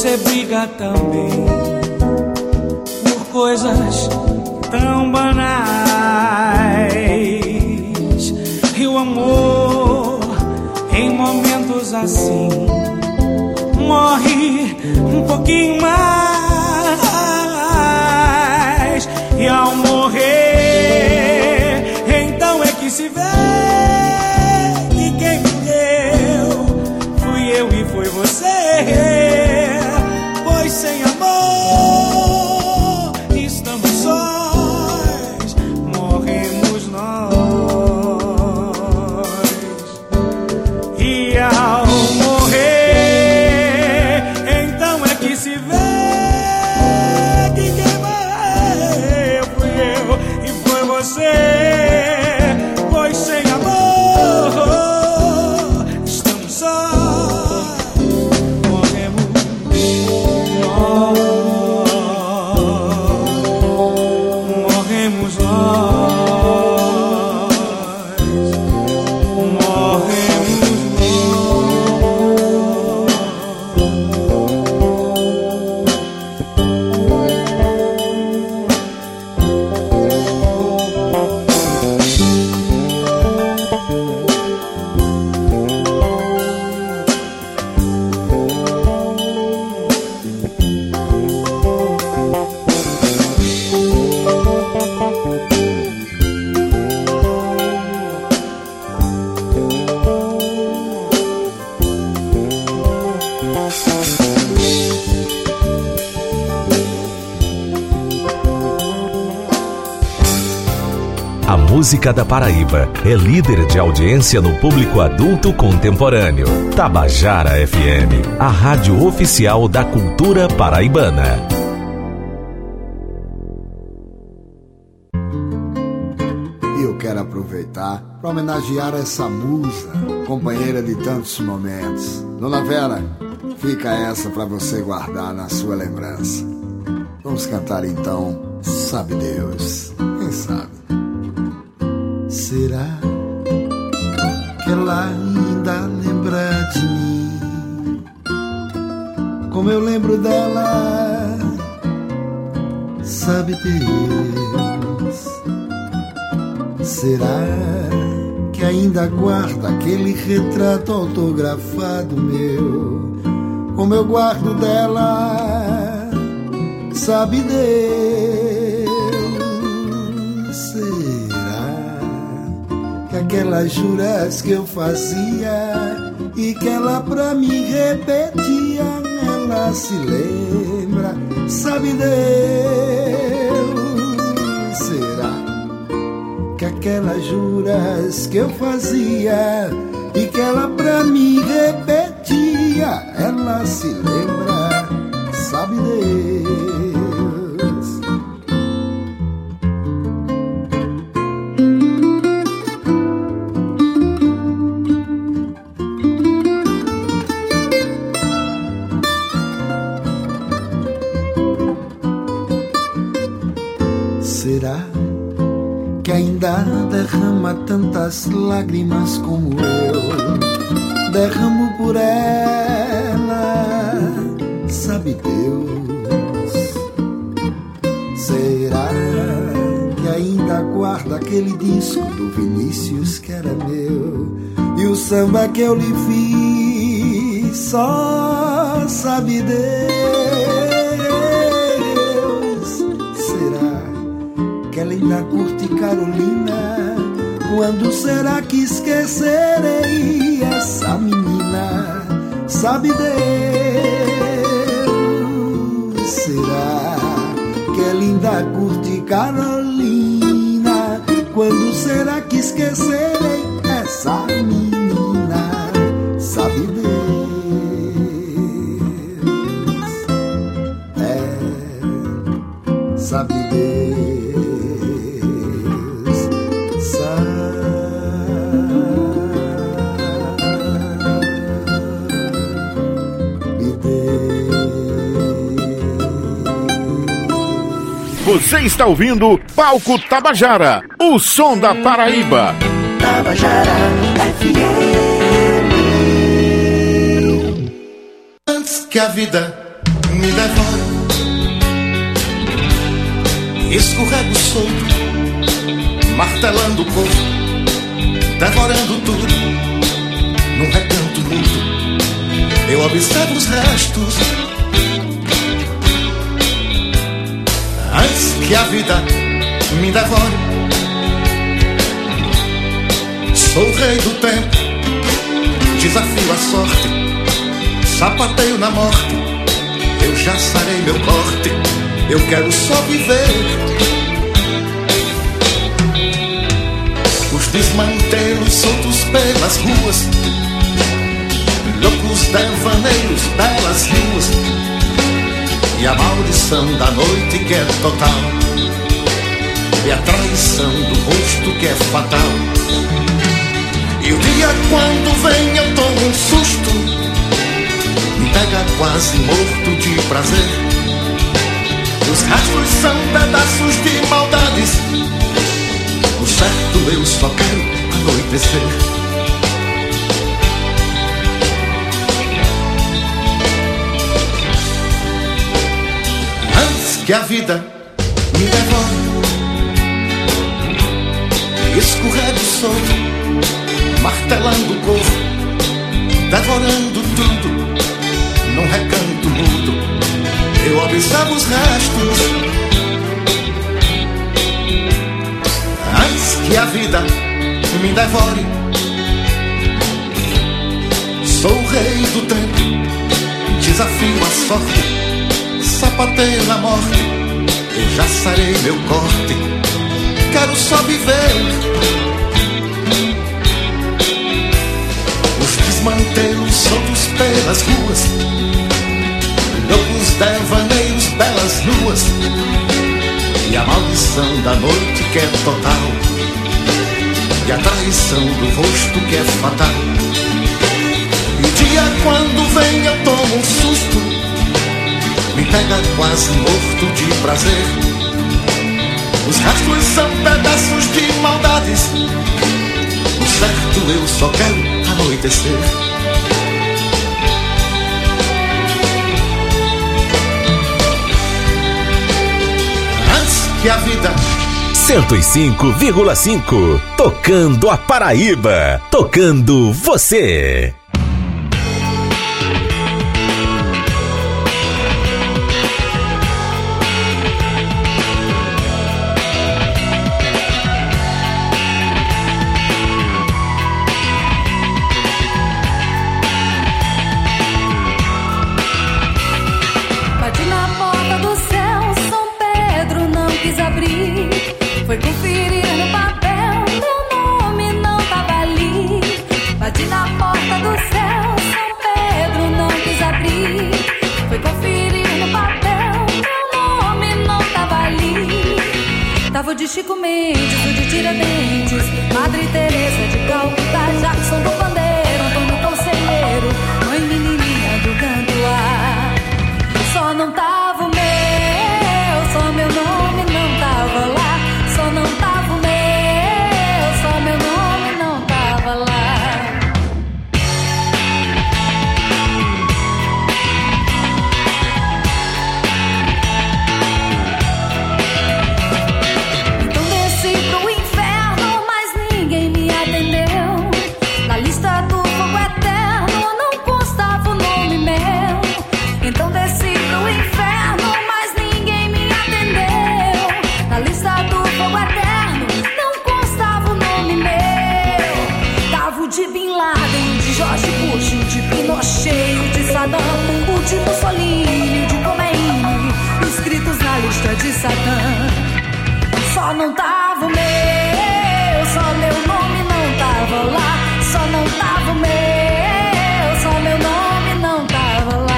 você briga também por coisas tão banais. E o amor, em momentos assim, morre um pouquinho mais. E ao morrer, então é que se vê que quem morreu fui eu e foi você. Pois sem amor estamos sós, morremos nós. E ao morrer, então é que se vê que quem morreu fui eu e foi você. Pois sem amor estamos sós, morremos nós. Morremos nós. Morremos A música da Paraíba é líder de audiência no público adulto contemporâneo. Tabajara FM, a rádio oficial da cultura paraibana. E eu quero aproveitar para homenagear essa musa, companheira de tantos momentos. Dona Vera, fica essa para você guardar na sua lembrança. Vamos cantar então, Sabe Deus, quem sabe? Será que ela ainda lembra de mim? Como eu lembro dela, sabe Deus? Será que ainda guarda aquele retrato autografado meu? Como eu guardo dela, sabe Deus? Aquelas juras que eu fazia e que ela pra mim repetia, ela se lembra, sabe Deus? Será que aquelas juras que eu fazia e que ela pra mim repetia, ela se lembra, sabe Deus? Será que ainda derrama tantas lágrimas como eu derramo por ela, sabe Deus? Será que ainda guarda aquele disco do Vinícius que era meu e o samba que eu lhe fiz, só sabe Deus? Ela ainda curte Carolina, quando será que esquecerei essa menina, sabe Deus? Será que ela ainda curte Carolina, quando será que esquecerei essa menina, sabe Deus? Sabe Deus? Você está ouvindo Palco Tabajara, o som da Paraíba. Tabajara FM. Antes que a vida me devora. Escorrego solto, martelando o corpo, devorando tudo, num recanto mudo. Eu observo os restos, antes que a vida me devore. Sou o rei do tempo, desafio a sorte, sapateio na morte, eu já sarei meu corte. Eu quero só viver. Os desmantelos soltos pelas ruas, loucos devaneios, belas ruas, e a maldição da noite que é total, e a traição do rosto que é fatal. E o dia quando vem eu tomo um susto, me pega quase morto de prazer. Os rastros são pedaços de maldades, o certo eu só quero anoitecer. Antes que a vida me devore, escorrego solto, martelando o corpo, devorando tudo, num recanto mudo. Eu observo os restos, antes que a vida me devore. Sou o rei do tempo, desafio a sorte, sapateio na morte, eu já sarei meu corte. Quero só viver. Os desmantelos soltos pelas ruas, loucos devaneios, belas luas, e a maldição da noite que é total, e a traição do rosto que é fatal. E o dia quando vem eu tomo um susto, me pega quase morto de prazer. Os rastros são pedaços de maldades, o certo eu só quero anoitecer. Que a vida 105,5 tocando a Paraíba, tocando você. Bati na porta do céu, São Pedro não quis abrir. Foi conferir no papel, meu nome não tava ali. Bati na porta do céu, São Pedro não quis abrir. Foi conferir no papel, meu nome não tava ali. Tava o de Chico Mendes, o de Tiradentes, Madre Teresa de Calcutá, Jackson do Pandeiro, Antônio Conselheiro, Mãe Menininha do Ganduá. Só não tava o meu, só meu nome não tava lá. Só não tava o meu, só meu nome não tava lá. Então desci pro inferno, mas ninguém me atendeu. Na lista do fogo eterno não constava o nome meu. Então desci pro inferno, mas ninguém me atendeu. Na lista do fogo eterno não constava o nome meu. Tava o de Bin Laden, de George Bush, o de Pinochet, o de Saddam, o de Mussolini, o de Khomeini, inscritos na lista de Satã. Só não tava o meu, só meu nome não tava lá. Só não tava o meu, só meu nome não tava lá.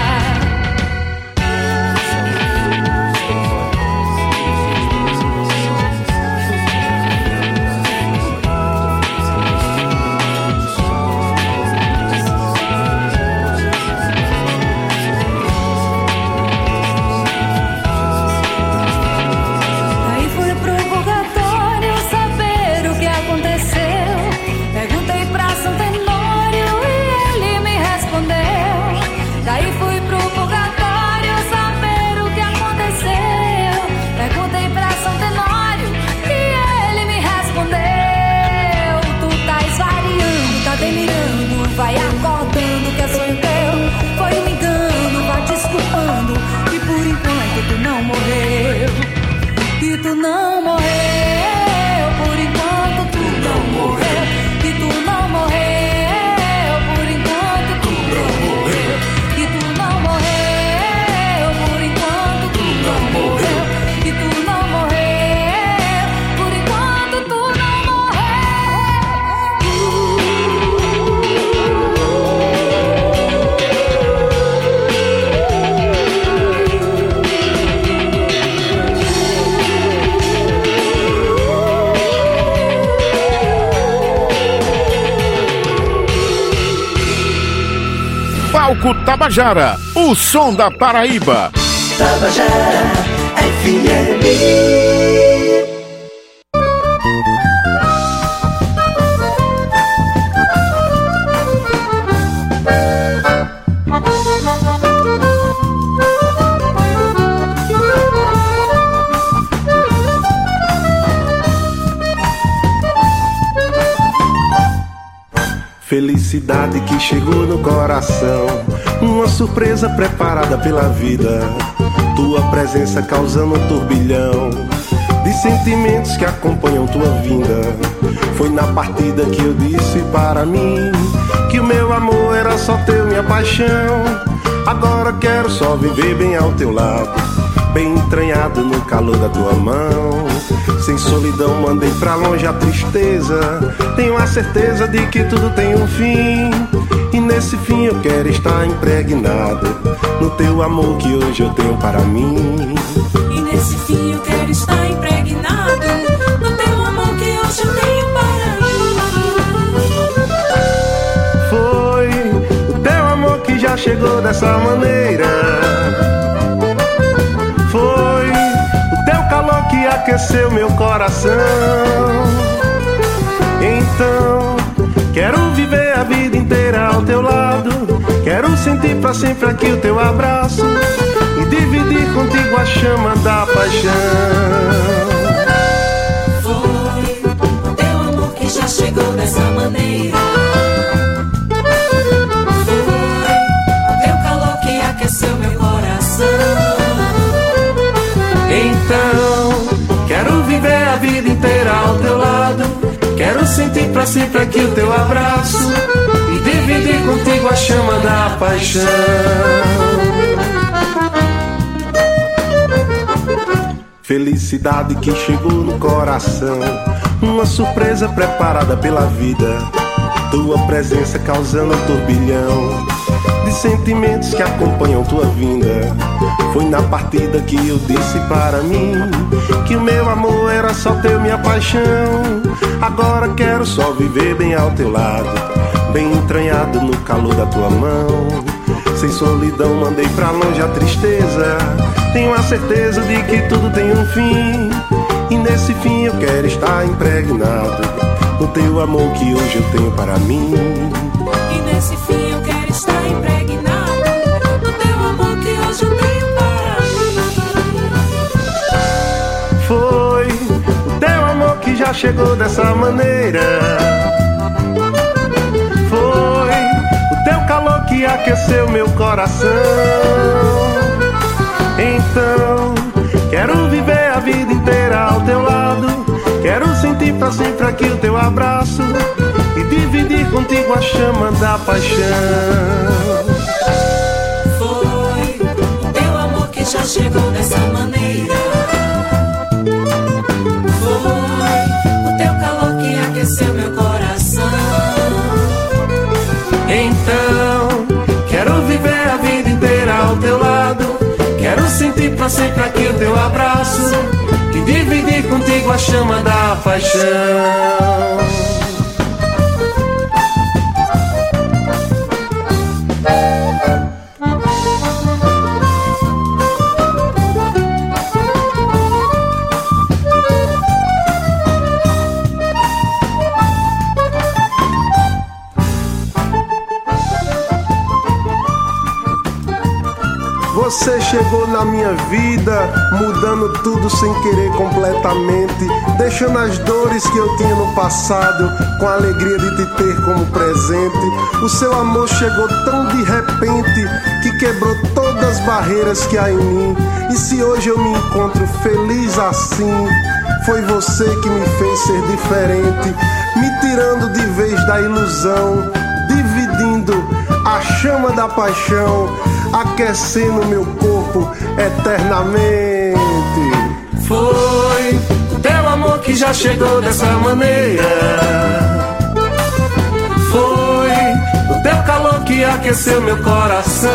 Aí foi pro purgatório. morreu. E tu não morreu, por enquanto tu não morreu. E tu não morreu, por enquanto tu não morreu. E tu não morreu, por enquanto tu não morreu. E tu não morreu, por enquanto tu não Palco Tabajara, o som da Paraíba. Tabajara FM. Felicidade que chegou no coração, uma surpresa preparada pela vida. Tua presença causando um turbilhão de sentimentos que acompanham tua vinda. Foi na partida que eu disse para mim que o meu amor era só teu, minha paixão. Agora quero só viver bem ao teu lado, bem entranhado no calor da tua mão. Sem solidão mandei pra longe a tristeza. Tenho a certeza de que tudo tem um fim, e nesse fim eu quero estar impregnado no teu amor que hoje eu tenho para mim. E nesse fim eu quero estar impregnado no teu amor que hoje eu tenho para mim. Foi o teu amor que já chegou dessa maneira. Foi o teu calor que aqueceu meu coração. Então quero viver a vida inteira ao teu lado. Quero sentir pra sempre aqui o teu abraço e dividir contigo a chama da paixão. Foi o teu amor que já chegou dessa maneira. Foi o teu calor que aqueceu meu coração. Então quero viver a vida inteira ao teu lado. Quero sentir pra sempre aqui o teu abraço e dividir contigo a chama da paixão. Felicidade que chegou no coração, uma surpresa preparada pela vida. Tua presença causando um turbilhão de sentimentos que acompanham tua vinda. Foi na partida que eu disse para mim que o meu amor era só teu, minha paixão. Agora quero só viver bem ao teu lado, bem entranhado no calor da tua mão. Sem solidão mandei pra longe a tristeza. Tenho a certeza de que tudo tem um fim, e nesse fim eu quero estar impregnado no teu amor que hoje eu tenho para mim. E nesse fim eu quero estar impregnado no teu amor que hoje eu tenho para mim. Foi o teu amor que já chegou dessa maneira. Foi o teu calor que aqueceu meu coração. Então quero viver a vida inteira ao teu lado. Quero sentir pra sempre aqui o teu abraço e dividir contigo a chama da paixão. Foi o teu amor que já chegou dessa maneira. Foi o teu calor que aqueceu meu coração. Então quero viver a vida inteira ao teu lado. Quero sentir pra sempre aqui o teu abraço e dividir contigo a chama da paixão. Você chegou na minha vida, mudando tudo sem querer completamente, deixando as dores que eu tinha no passado, com a alegria de te ter como presente. O seu amor chegou tão de repente, que quebrou todas as barreiras que há em mim. E se hoje eu me encontro feliz assim, foi você que me fez ser diferente, me tirando de vez da ilusão, dividindo a chama da paixão, aquecendo meu corpo eternamente. Foi o teu amor que já chegou dessa maneira, foi o teu calor que aqueceu meu coração.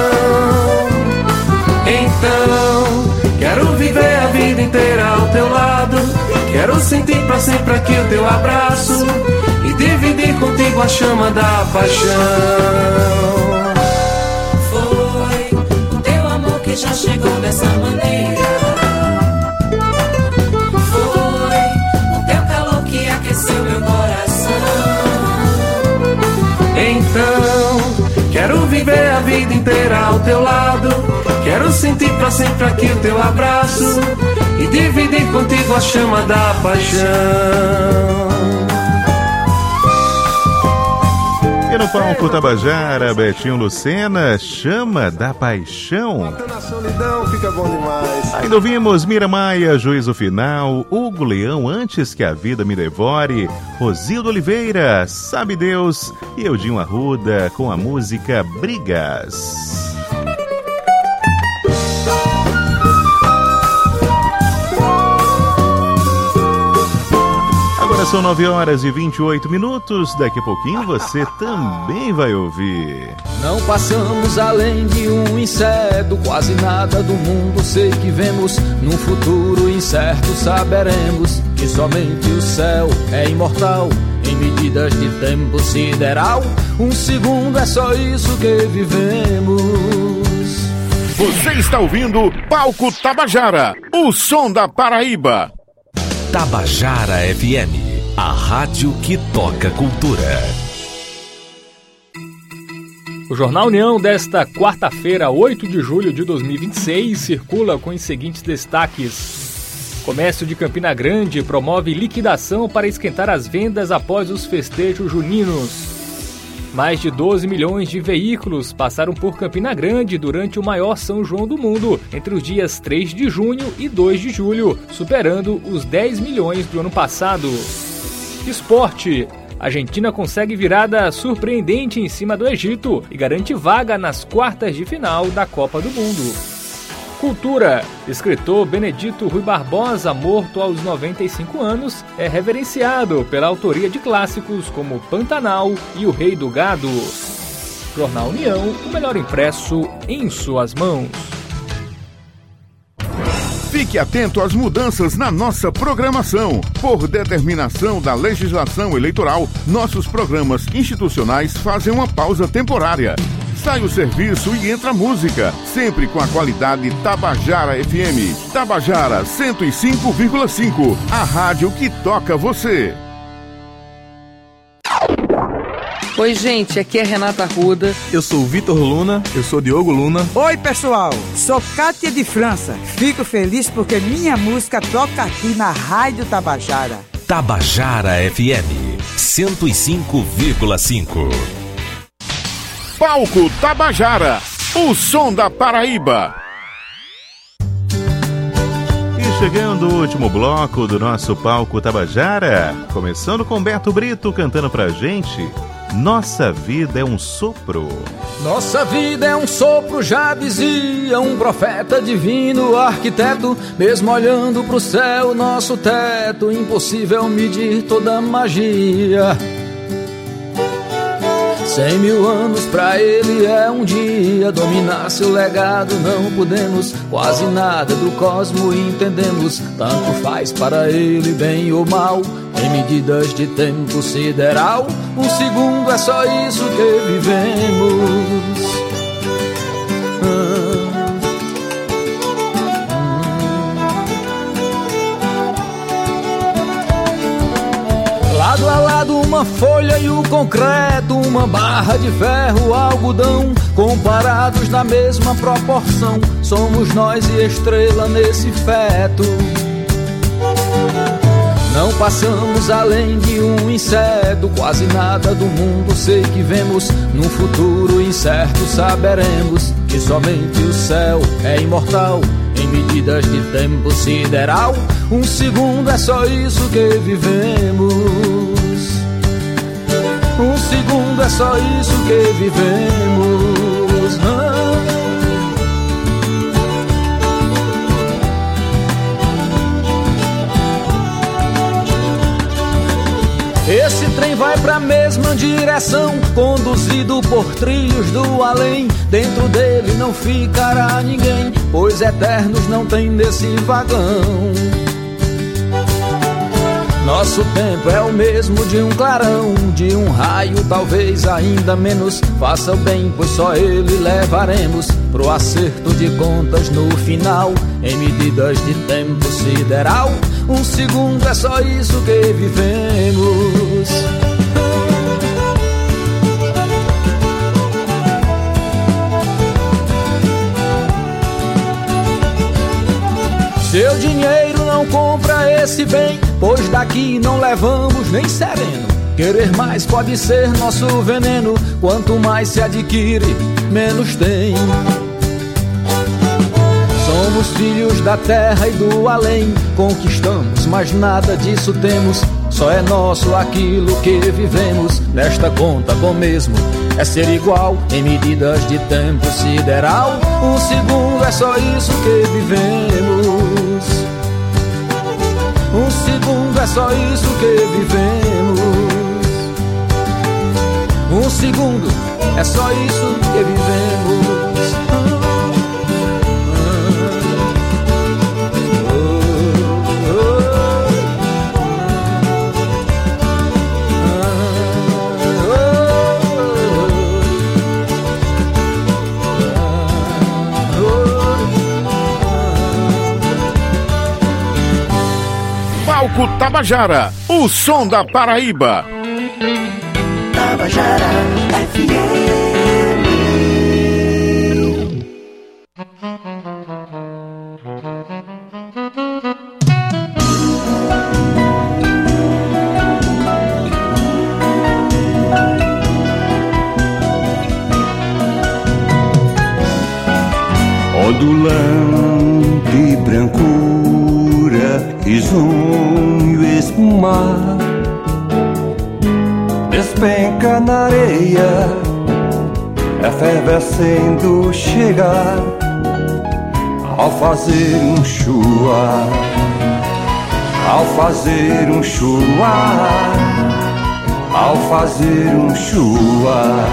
Então quero viver a vida inteira ao teu lado, quero sentir pra sempre aqui o teu abraço e dividir contigo a chama da paixão. Foi o teu amor que já chegou dessa maneira, foi o teu calor que aqueceu meu coração. Então quero viver a vida inteira ao teu lado, quero sentir pra sempre aqui o teu abraço e dividir contigo a chama da paixão. E no palco Tabajara, Betinho Lucena, Chama da Paixão. Matando a solidão, fica bom demais. Ainda ouvimos Mira Maia, Juízo Final, Hugo Leão, Antes que a Vida Me Devore, Rosildo Oliveira, Sabe Deus e Eudinho Arruda com a música Brigas. São 9h28. Daqui a pouquinho você também vai ouvir. Não passamos além de um inseto, quase nada do mundo sei que vemos. Num futuro incerto saberemos que somente o céu é imortal. Em medidas de tempo sideral, um segundo é só isso que vivemos. Você está ouvindo Palco Tabajara, o som da Paraíba. Tabajara FM, a rádio que toca cultura. O Jornal União desta quarta-feira, 8 de julho de 2026, circula com os seguintes destaques. Comércio de Campina Grande promove liquidação para esquentar as vendas após os festejos juninos. Mais de 12 milhões de veículos passaram por Campina Grande durante o maior São João do mundo, entre os dias 3 de junho e 2 de julho, superando os 10 milhões do ano passado. Esporte. A Argentina consegue virada surpreendente em cima do Egito e garante vaga nas quartas de final da Copa do Mundo. Cultura. Escritor Benedito Rui Barbosa, morto aos 95 anos, é reverenciado pela autoria de clássicos como Pantanal e O Rei do Gado. Jornal União, o melhor impresso em suas mãos. Fique atento às mudanças na nossa programação. Por determinação da legislação eleitoral, nossos programas institucionais fazem uma pausa temporária. Sai o serviço e entra a música, sempre com a qualidade Tabajara FM. Tabajara 105,5, a rádio que toca você. Oi, gente, aqui é Renata Arruda. Eu sou o Vitor Luna. Eu sou Diogo Luna. Oi, pessoal, sou Kátia de França. Fico feliz porque minha música toca aqui na Rádio Tabajara. Tabajara FM 105,5. Palco Tabajara, o som da Paraíba. E chegando o último bloco do nosso Palco Tabajara, começando com Beto Brito cantando pra gente Nossa Vida é um Sopro. Nossa vida é um sopro, já dizia um profeta divino, arquiteto. Mesmo olhando pro céu, nosso teto, impossível medir toda a magia. 100 mil anos pra ele é um dia. Dominar seu legado não podemos. Quase nada do cosmo entendemos. Tanto faz para ele bem ou mal. Em medidas de tempo sideral, um segundo é só isso que vivemos. Lado a lado uma folha e o concreto, uma barra de ferro, algodão, comparados na mesma proporção, somos nós e estrela nesse feto. Não passamos além de um inseto, quase nada do mundo sei que vemos. Num futuro incerto saberemos que somente o céu é imortal, em medidas de tempo sideral. Um segundo é só isso que vivemos. Um segundo é só isso que vivemos. Esse trem vai pra mesma direção, conduzido por trilhos do além. Dentro dele não ficará ninguém, pois eternos não tem nesse vagão. Nosso tempo é o mesmo de um clarão, de um raio talvez ainda menos. Faça o bem, pois só ele levaremos pro acerto de contas no final, em medidas de tempo sideral. Um segundo é só isso que vivemos. Seu dinheiro não compra esse bem, pois daqui não levamos nem sereno. Querer mais pode ser nosso veneno, quanto mais se adquire, menos tem. Somos filhos da terra e do além, conquistamos, mas nada disso temos. Só é nosso aquilo que vivemos. Nesta conta bom mesmo é ser igual, em medidas de tempo sideral. Um segundo é só isso que vivemos. Um segundo é só isso que vivemos. Um segundo é só isso que vivemos. Palco Tabajara, o som da Paraíba. Tabajara FM. Ondulante brancura, risonho espumar, despenca na areia, efervescendo chegar, ao fazer um chua, ao fazer um chua, ao fazer um chua.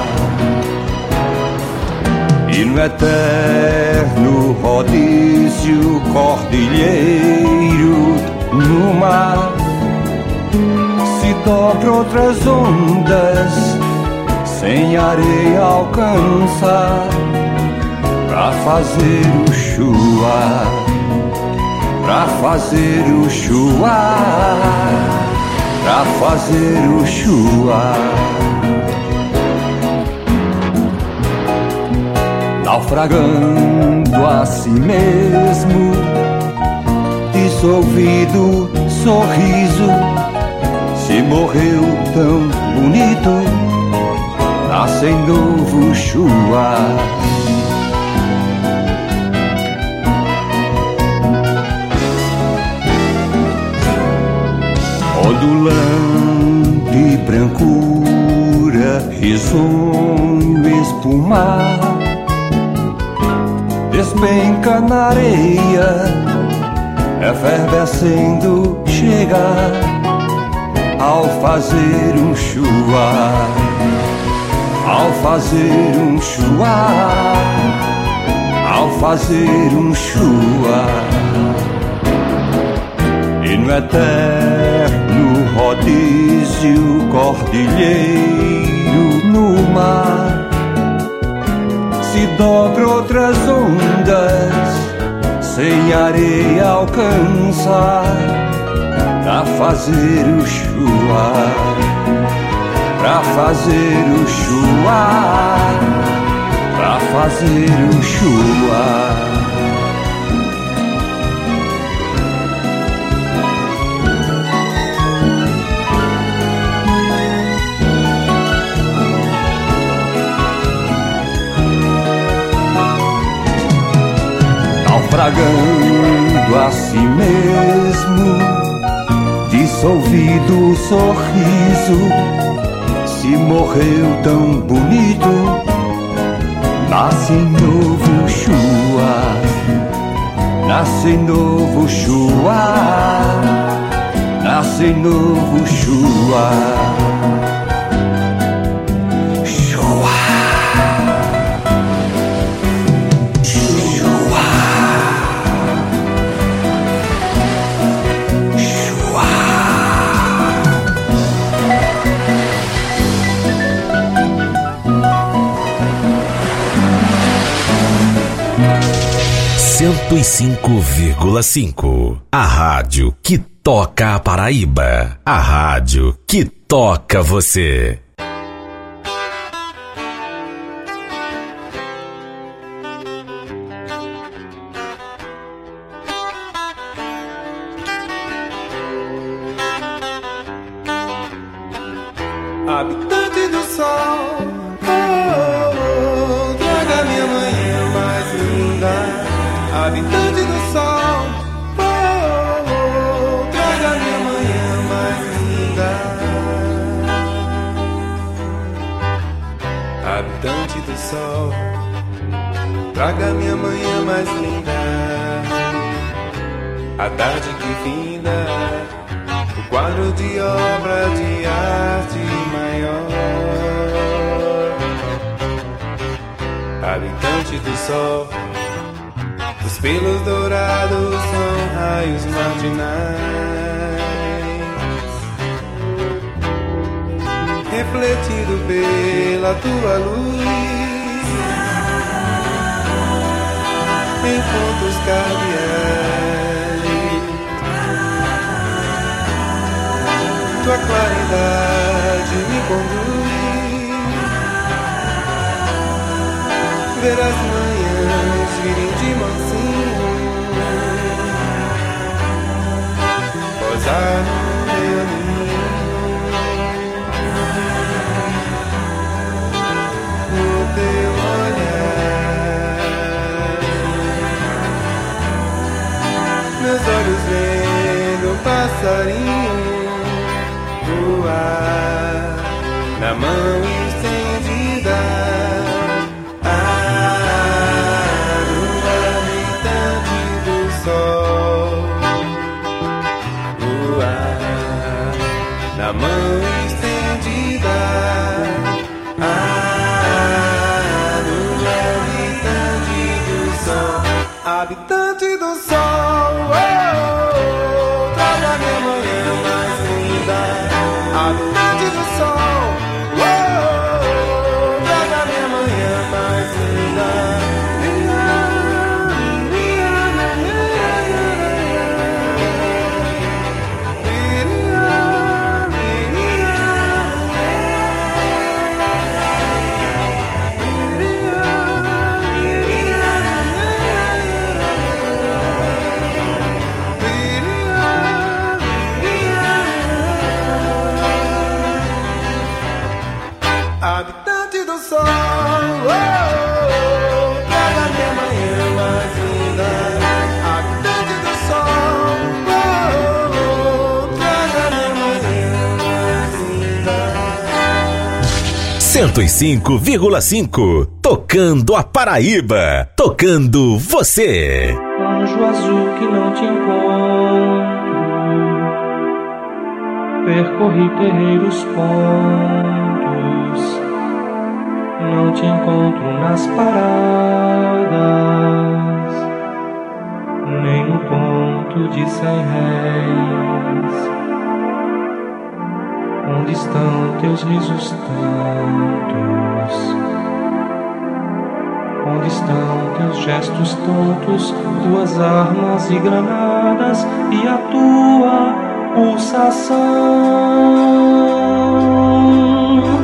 E no eterno rodízio cordilheiro, no mar, se dobra outras ondas, sem areia alcança, pra fazer o chua, pra fazer o chua, pra fazer o chua. Naufragando a si mesmo, dissolvido sorriso, se morreu tão bonito, nasce em novo chua. Ondulante brancura, risonho espumar, despenca na areia, efervescendo chegar, ao fazer um chua, ao fazer um chua, ao fazer um chua. E no eterno rodízio cordilheiro, no mar, se dobra outras ondas, sem areia alcança, a fazer o chua, pra fazer o chua, pra fazer o chua. Naufragando a si mesmo, dissolvido o sorriso, se morreu tão bonito, nasce novo chua, nasce novo chua, nasce novo chua. e 105,5. A rádio que toca a Paraíba. A rádio que toca você. Habitante do sol, oh, traga minha manhã mais linda. Habitante do sol, oh, traga minha manhã mais linda. Habitante do sol, traga minha manhã mais linda. A tarde que finda, o quadro de obra de arte maior. Habitante do sol, os pelos dourados são raios matinais, refletido pela tua luz em pontos cardeais. Tua claridade me conduz, ver as manhãs virem de mansinho, posar no meu ninho, no teu olhar. Meus olhos vendo o passarinho voar na mão estendida. Na mão estendida, do habitante do sol. Habitante do sol, oh, traga minha manhã mais linda. Habitante do sol, oh, traga minha manhã mais linda. Habitante do sol, oh, traga minha manhã mais linda. Habitante do sol, oh, traga minha manhã mais linda. 105,5. Tocando a Paraíba. Tocando você. Anjo azul que não te encontro, percorri terreiros pontos, não te encontro nas paradas, nem no ponto de 100 réis. Onde estão teus risos tantos? Onde estão teus gestos tontos, tuas armas e granadas e a tua pulsação?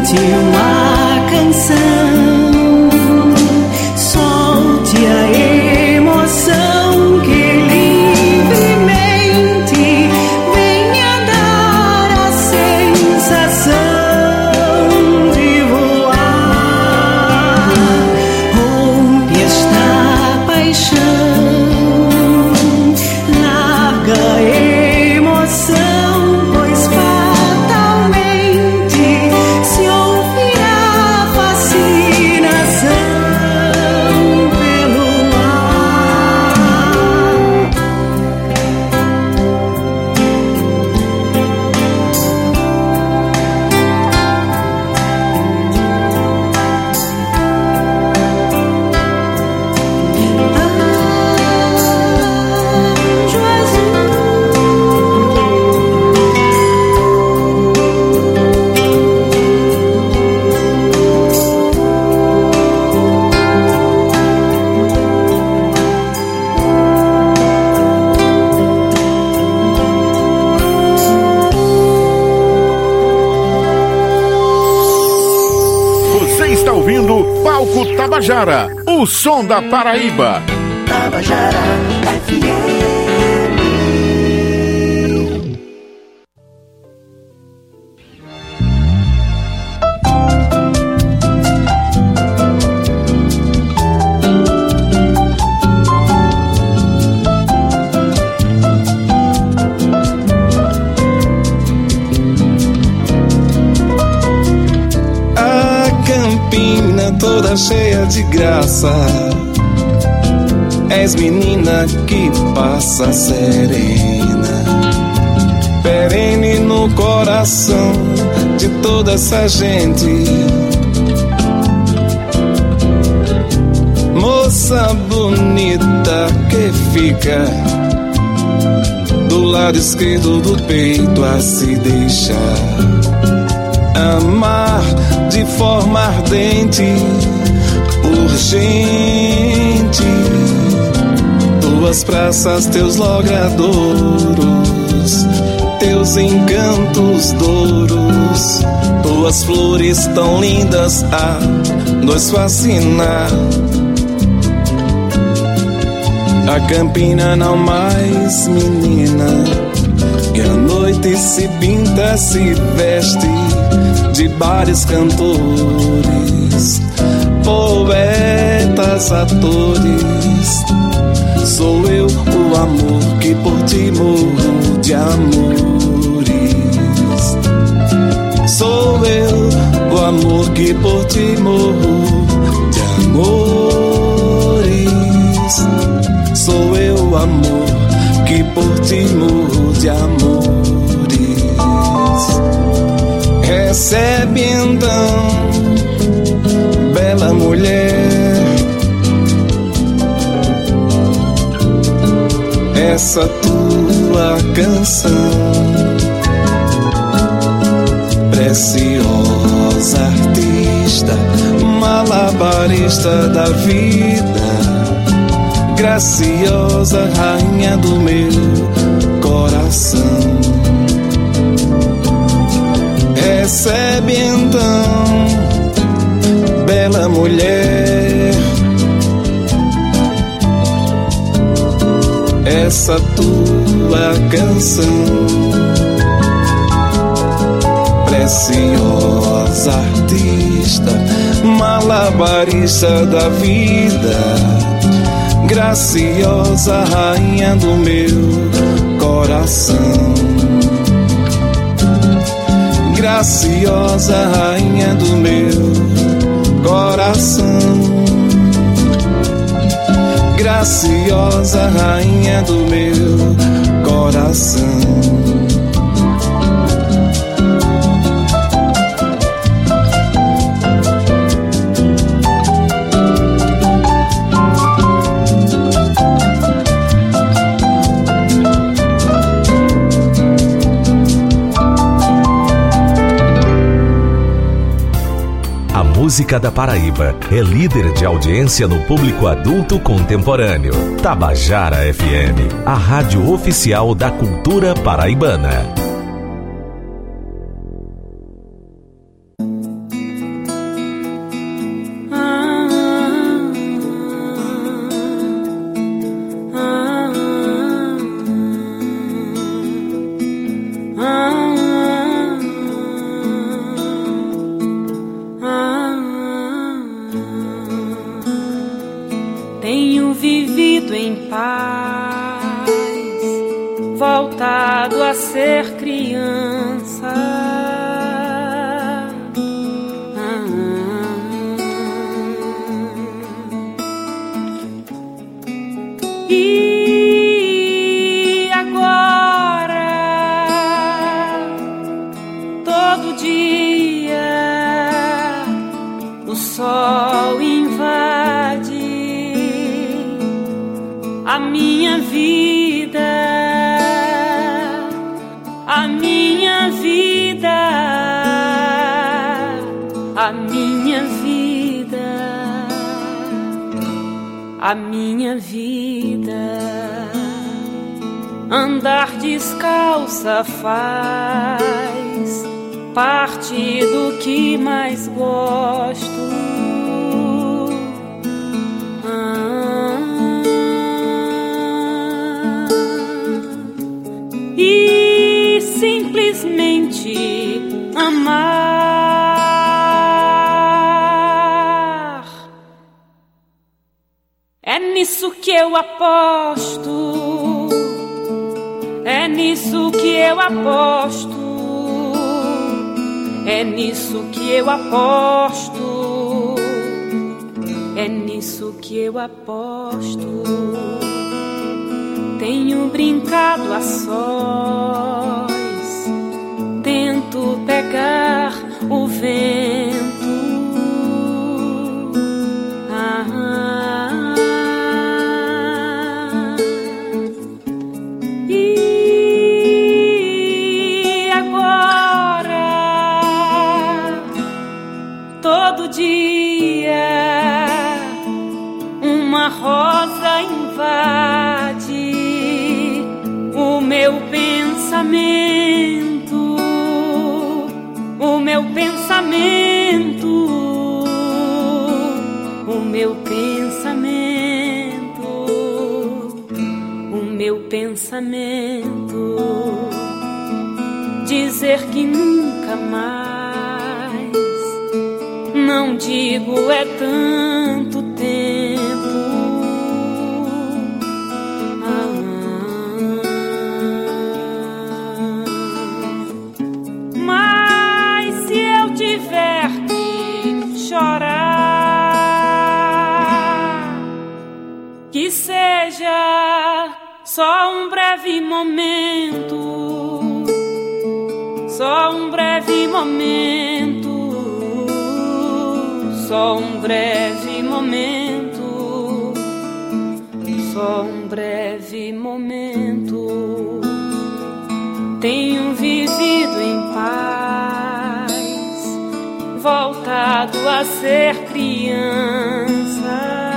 cante uma canção, solte a emoção que livremente venha dar a sensação de voar. Rompe esta paixão, larga a emoção, pois fatalmente se ouvirá fascinação pelo Você está ouvindo Palco Tabajara, o som da Paraíba. Tabajara FM. A Campina toda cheia de graça, és menina que passa serena, perene no coração de toda essa gente. Moça bonita que fica do lado esquerdo do peito a se deixar amar de forma ardente, urgente. Tuas praças, teus logradouros, teus encantos douros, tuas flores tão lindas a nos fascinar. A Campina não mais menina, que a noite se pinta, se veste de bares, cantores, poetas, atores. Sou eu o amor que por ti morro de amores. Sou eu o amor que por ti morro de amores. Sou eu o amor que por ti morro de amores. Recebe então, bela mulher, essa tua canção, preciosa artista, malabarista da vida, graciosa rainha do meu coração. Recebe então, bela mulher, essa tua canção, preciosa artista, malabarista da vida, graciosa rainha do meu coração. Graciosa rainha do meu coração, graciosa rainha do meu coração. Música da Paraíba é líder de audiência no público adulto contemporâneo. Tabajara FM, a rádio oficial da cultura paraibana. a ser criança. E agora, todo dia, o sol invade a minha vida, a minha vida, a minha vida, a minha vida. Andar descalça faz parte do que mais gosto. E simplesmente amar. É nisso que eu aposto. É nisso que eu aposto. É nisso que eu aposto. É nisso que eu aposto. Tenho brincado a sós, tento pegar o vento. E agora, todo dia, uma rosa invade o meu pensamento, o meu pensamento, o meu pensamento, o meu pensamento. Dizer que nunca mais, não digo é tanto tempo. Que seja só um breve momento, só um breve momento, só um breve momento, só um breve momento. Tenho vivido em paz, voltado a ser criança.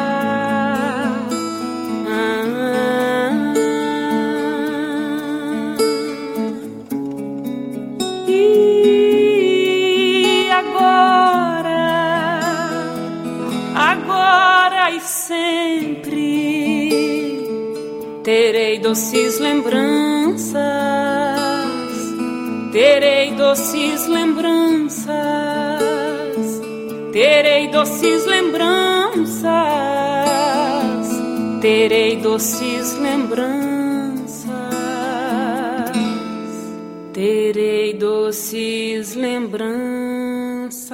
Agora e sempre terei doces lembranças, terei doces lembranças, terei doces lembranças, terei doces lembranças, terei doces lembranças.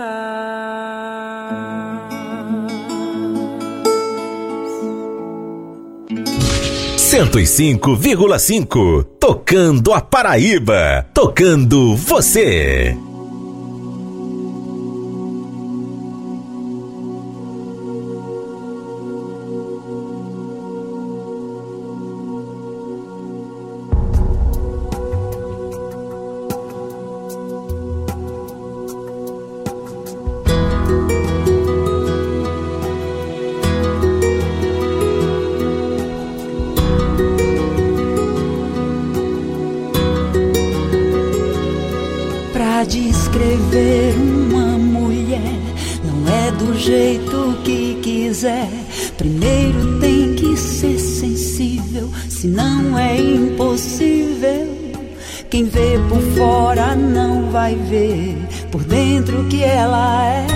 105,5 tocando a Paraíba, tocando você. Descrever uma mulher não é do jeito que quiser. Primeiro tem que ser sensível, senão é impossível. Quem vê por fora não vai ver por dentro que ela é.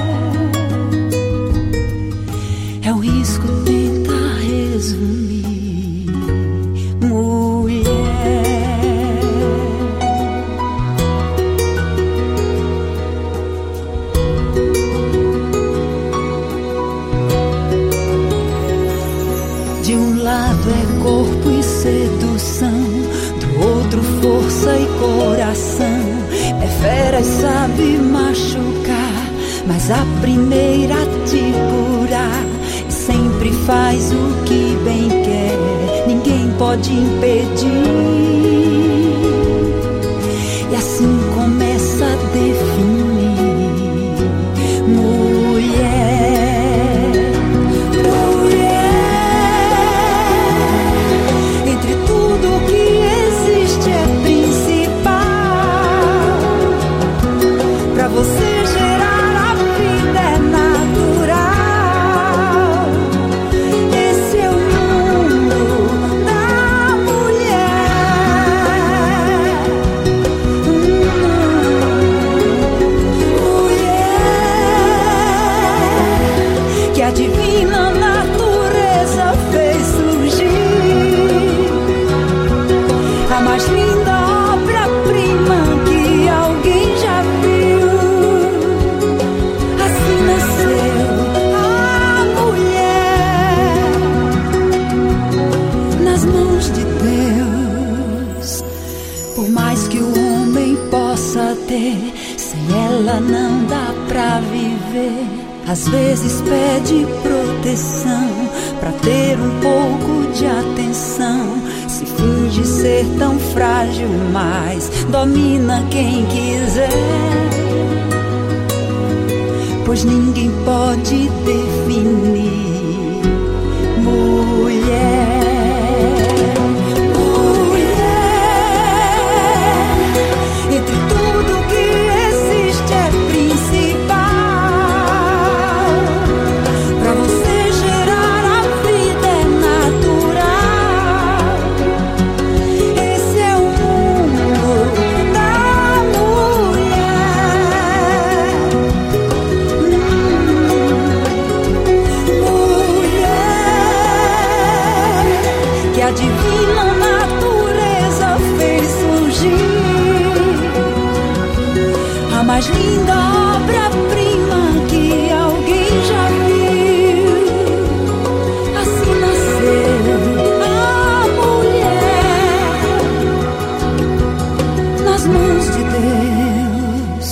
É um risco tentar resumir. Mulher sabe machucar, mas a primeira a te curar. E sempre faz o que bem quer, ninguém pode impedir. E assim começa a definir mulher, mulher. Entre tudo que existe é principal. Pra você gerar a vida é natural. Esse é o mundo da mulher. Mulher que a divina natureza fez surgir, a mais linda obra-prima que alguém já viu. Assim nasceu a mulher nas mãos de Deus. Por mais que o homem possa ter, sem ela não dá pra viver. Às vezes pede proteção pra ter um pouco de atenção. Se finge ser tão frágil, mas domina quem quiser. Pois ninguém pode definir mulher. Mulher, entre tudo que existe é principal. Pra você gerar a vida é natural. Esse é o mundo da mulher. Mulher que a divina natureza fez surgir, a mais linda obra-prima que alguém já viu. Assim nasceu a mulher nas mãos de Deus.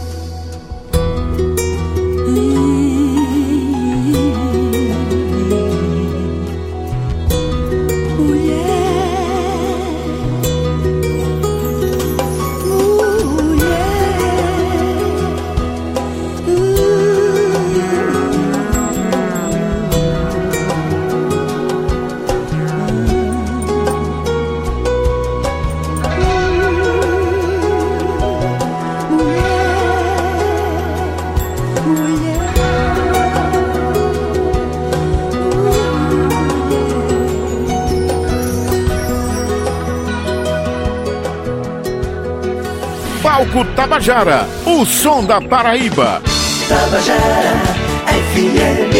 Palco Tabajara, o som da Paraíba. Tabajara FM.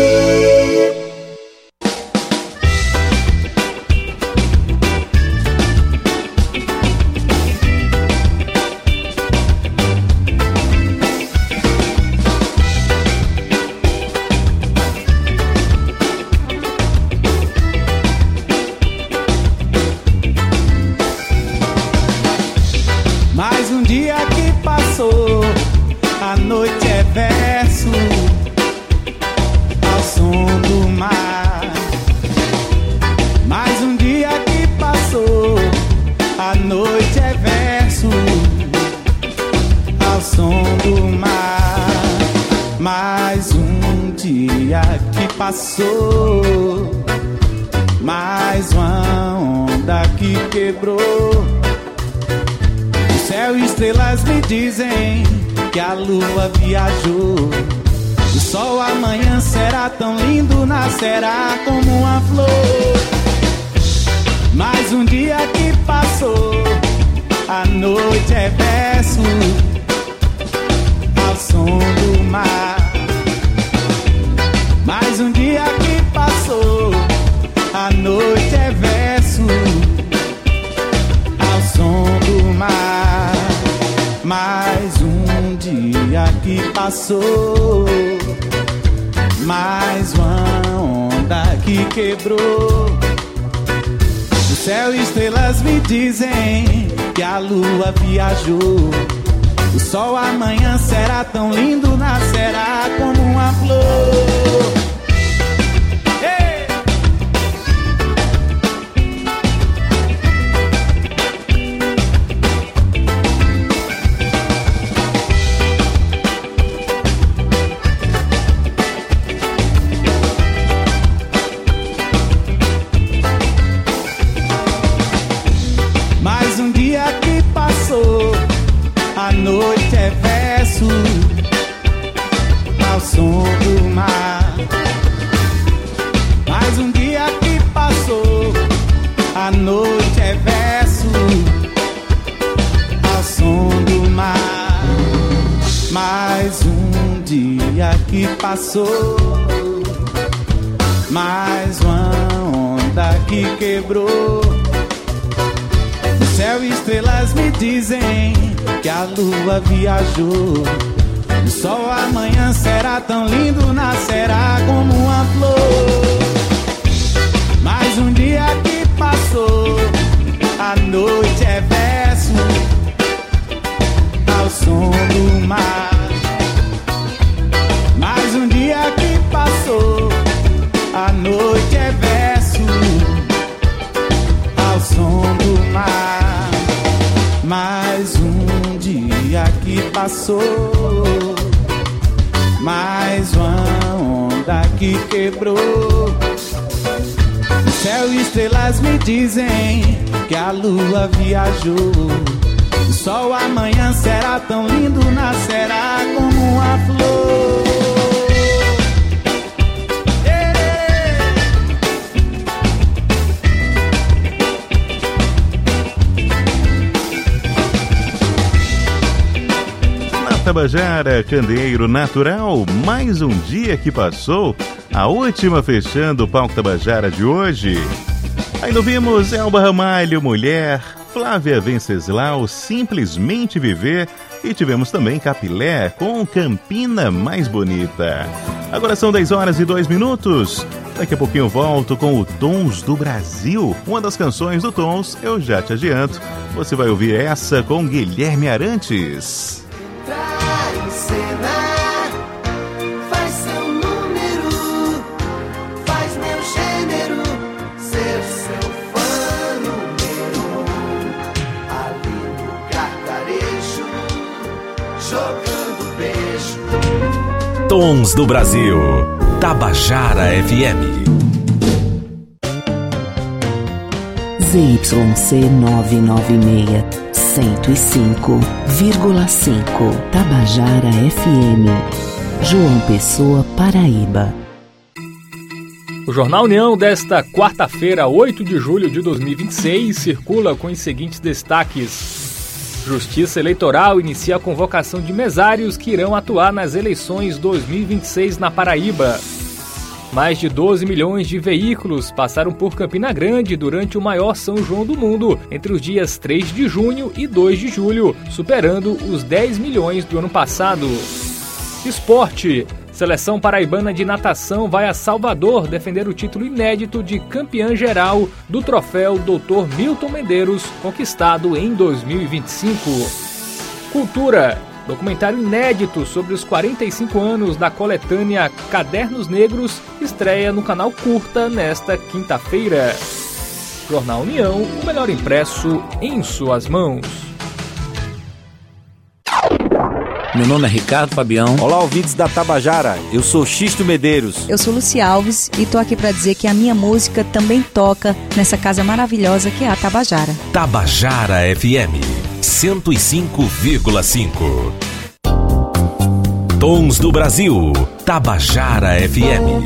Mais um dia que passou, a noite é verso ao som do mar. Mais um dia que passou, a noite é verso ao som do mar. Mais um dia que passou, mais uma onda que quebrou. Céu e estrelas me dizem que a lua viajou. O sol amanhã será tão lindo, nascerá como uma flor. Mais um dia que passou, a noite é verso ao som do mar. Mais um dia que passou, a noite é verso ao som do mar. Mais um dia que passou, mais uma onda que quebrou. O céu e estrelas me dizem que a lua viajou. O sol amanhã será tão lindo, nascerá como uma flor. Hey! Mais um dia que passou, a noite é verso ao som do mar. Mais um dia que passou, a noite é verso ao som do mar. Mais um dia que passou, mais uma onda que quebrou. No céu estrelas me dizem que a lua viajou. O sol amanhã será tão lindo, nascerá como uma flor. Mais um dia que passou, a noite é verso ao som do mar. Mais um dia que passou, a noite é verso ao som do mar. Mais um dia que passou, mais uma onda que quebrou. No céu estrelas me dizem que a lua viajou. O sol amanhã será tão lindo, nascerá como uma flor. Tabajara, Candeeiro Natural, mais um dia que passou, a última fechando o Palco Tabajara de hoje. Ainda ouvimos Elba Ramalho, Mulher, Flávia Venceslau, Simplesmente Viver, e tivemos também Capilé com Campina Mais Bonita. Agora são 10h02. Daqui a pouquinho eu volto com o Tons do Brasil. Uma das canções do Tons, eu já te adianto, você vai ouvir essa com Guilherme Arantes. Faz seu número, faz meu gênero ser seu fã número 1. Ali no gargarejo, jogando beijo. Tons do Brasil, Tabajara FM. ZYC 996, 105,5 Tabajara FM, João Pessoa, Paraíba. O Jornal União desta quarta-feira, 8 de julho de 2026, circula com os seguintes destaques. Justiça Eleitoral inicia a convocação de mesários que irão atuar nas eleições 2026 na Paraíba. Mais de 12 milhões de veículos passaram por Campina Grande durante o maior São João do mundo, entre os dias 3 de junho e 2 de julho, superando os 10 milhões do ano passado. Esporte. Seleção paraibana de natação vai a Salvador defender o título inédito de campeã geral do troféu Dr. Milton Medeiros, conquistado em 2025. Cultura. Documentário inédito sobre os 45 anos da coletânea Cadernos Negros estreia no canal Curta nesta quinta-feira. Jornal União, o melhor impresso em suas mãos. Meu nome é Ricardo Fabião. Olá, ouvintes da Tabajara. Eu sou Xisto Medeiros. Eu sou Luci Alves e tô aqui para dizer que a minha música também toca nessa casa maravilhosa que é a Tabajara. Tabajara FM 105,5. Tons do Brasil, Tabajara FM.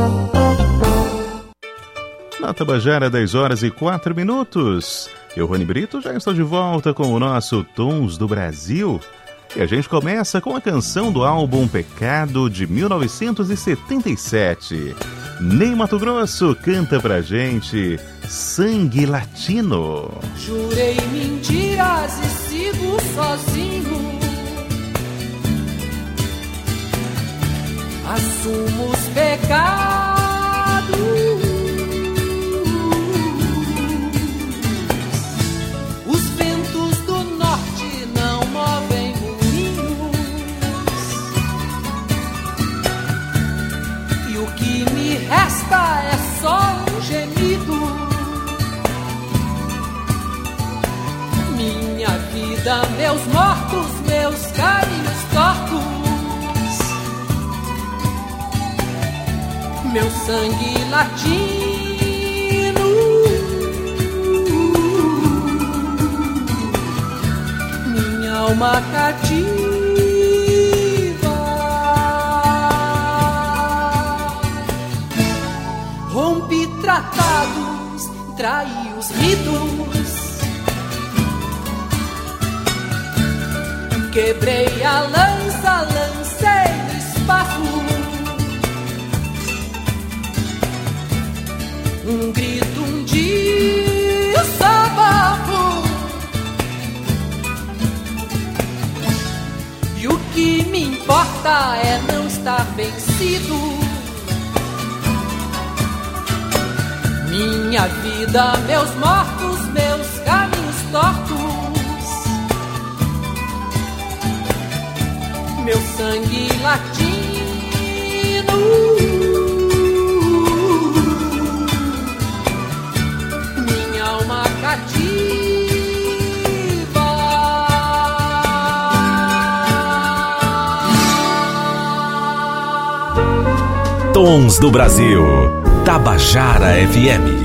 Na Tabajara, 10h04. Eu, Rony Brito, já estou de volta com o nosso Tons do Brasil. E a gente começa com a canção do álbum Pecado, de 1977. Ney Matogrosso canta pra gente Sangue Latino. Jurei mentiras e sigo sozinho. Assumo os pecados. Os ventos do norte não movem moinhos. meu sangue latino, minha alma cativa. Rompi tratados, traí os ritos, quebrei a lança, lancei no espaço um grito, um desabafo. E o que me importa é não estar vencido. Minha vida, meus mortos, meus caminhos tortos, meu sangue latino, minha alma cativa. Tons do Brasil. Tabajara FM.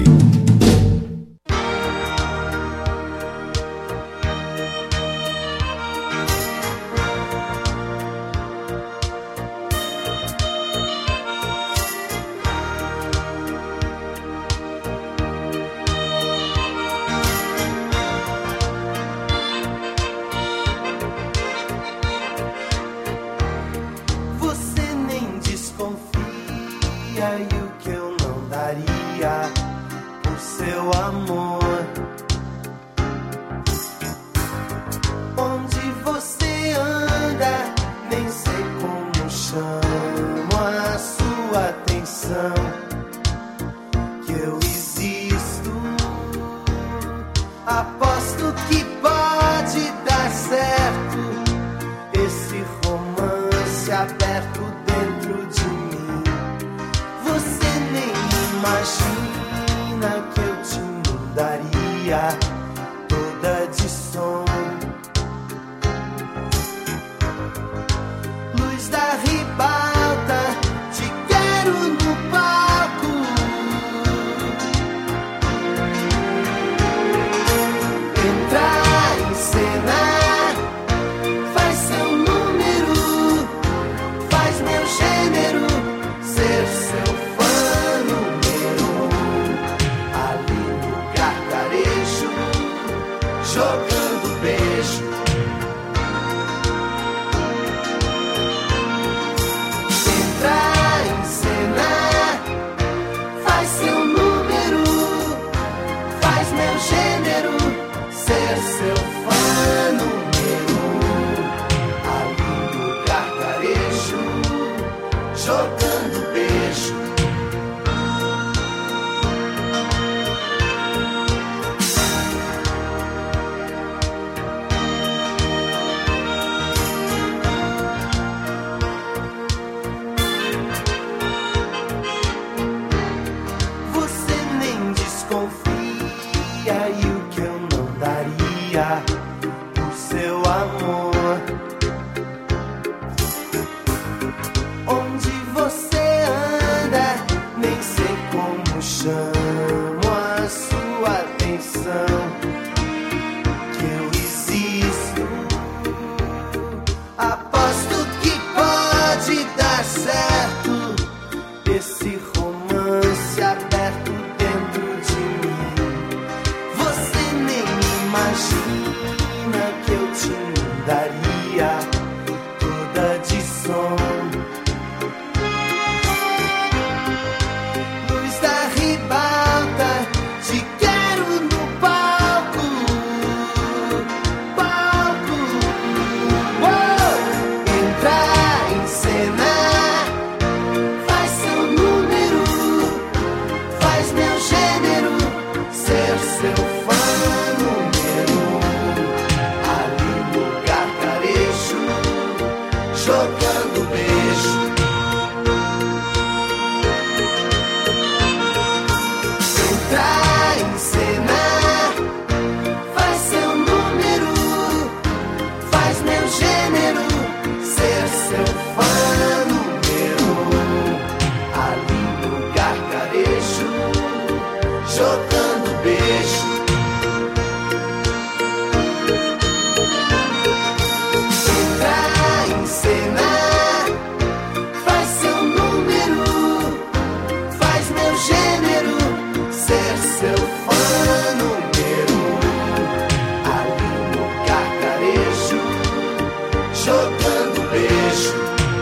jogando beijo.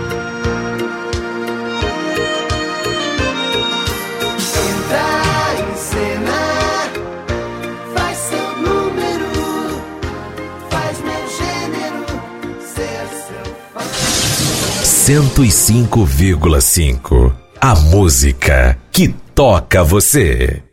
Entrar em cena, faz seu número, faz meu gênero ser seu fã. 105,5. A música que toca você.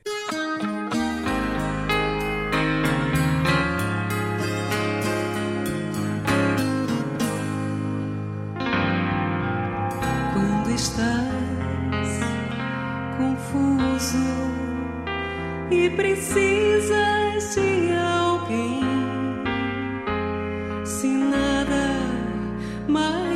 Quando estás confuso e precisas de alguém, se nada mais